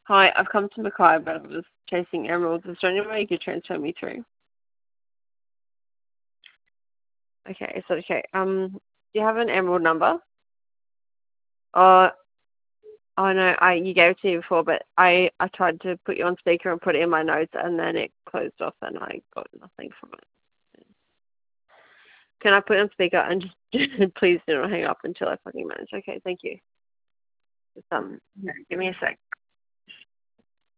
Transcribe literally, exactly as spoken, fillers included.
Hi, I've come to Mackay, but I was chasing emeralds. Is there any way you could transfer me through? Okay, is that okay? Um, do you have an emerald number? Uh, oh no, I you gave it to me before, but I I tried to put you on speaker and put it in my notes, and then it closed off, and I got nothing from it. Can I put it on speaker and just please do not hang up until I fucking manage? Okay, thank you. Just, um, give me a sec.